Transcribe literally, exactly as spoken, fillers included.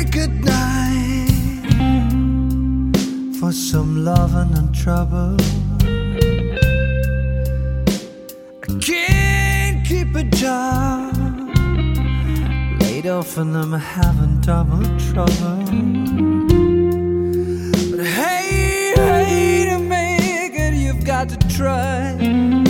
good night for some loving and trouble. I can't keep a job, laid off and I'm having double trouble. But hey, hey, to make it, you've got to try.